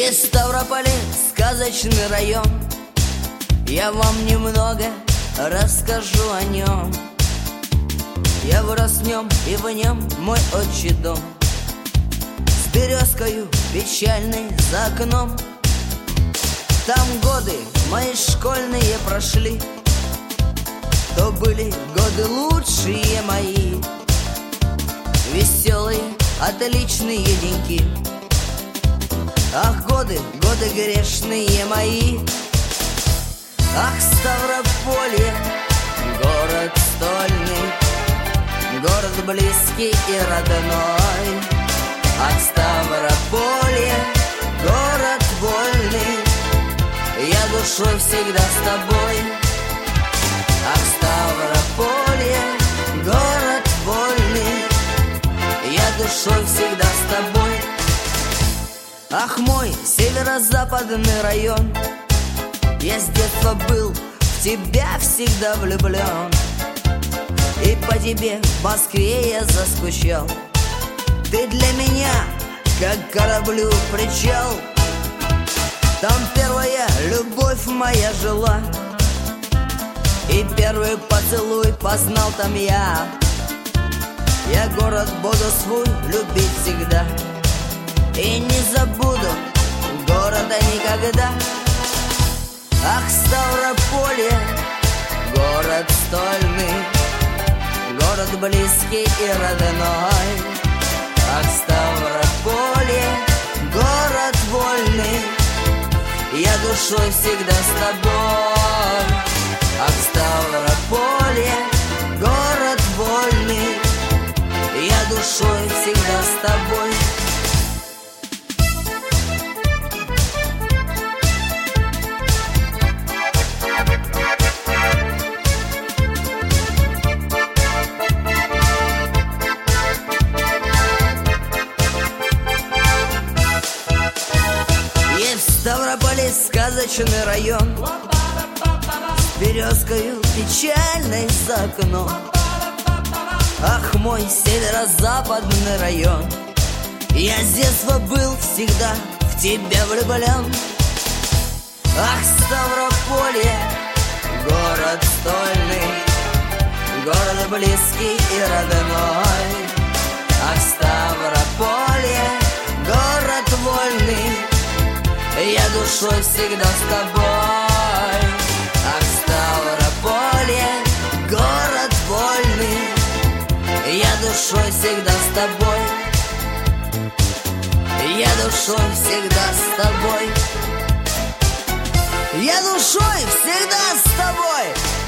Есть в Ставрополе сказочный район, я вам немного расскажу о нем. Я вырос в нем, и в нем мой отчий дом, с березкою печальной за окном. Там годы мои школьные прошли, то были годы лучшие мои, веселые, отличные деньки. Ах, годы, годы грешные мои. Ах, Ставрополье, город стольный, город близкий и родной. Ах, Ставрополье, город вольный, я душой всегда с тобой. Ах, Ставрополье, город вольный, я душой всегда с тобой. Ах, мой северо-западный район, я с детства был в тебя всегда влюблен, и по тебе в Москве я заскучал. Ты для меня, как кораблю причал. Там первая любовь моя жила, и первый поцелуй познал там я. Я город буду свой любить всегда, и не забуду города никогда. Ах, Ставрополье, город стольный, город близкий и родной. Ах, Ставрополье, город вольный, я душой всегда с тобой. Ах, Ставрополье, город вольный, я душой всегда с тобой. В Ставрополе сказочный район, с березкою печальной за окном. Ах, мой северо-западный район, я с детства был всегда в тебя влюблен. Ах, Ставрополье, город стольный, город близкий и родной. Ах, Ставрополье, город вольный, я душой всегда с тобой. Ах, Ставрополье, город вольный, я душой всегда с тобой. Я душой всегда с тобой. Я душой всегда с тобой.